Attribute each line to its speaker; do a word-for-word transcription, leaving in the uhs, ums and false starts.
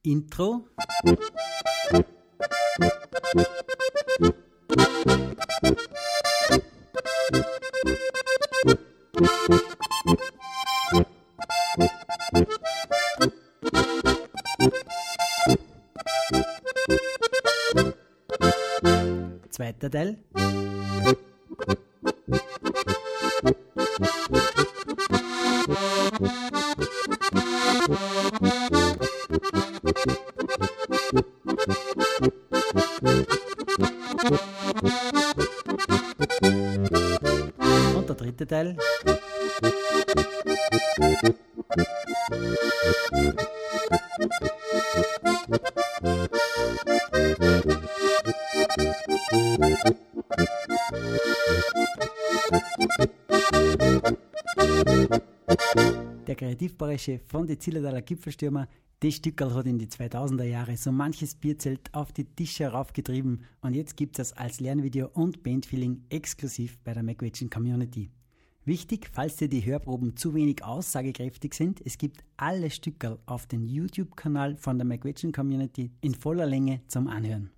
Speaker 1: Intro. Zweiter Teil. Und der dritte Teil. Der Kreativbauer-Chef von die Zillertaler Gipfelstürmer, das Stückerl hat in die zweitausender Jahre so manches Bierzelt auf die Tische heraufgetrieben und jetzt gibt es als Lernvideo und Bandfeeling exklusiv bei der McQuachen Community. Wichtig, falls dir die Hörproben zu wenig aussagekräftig sind, es gibt alle Stückerl auf dem YouTube-Kanal von der McQuachen Community in voller Länge zum Anhören.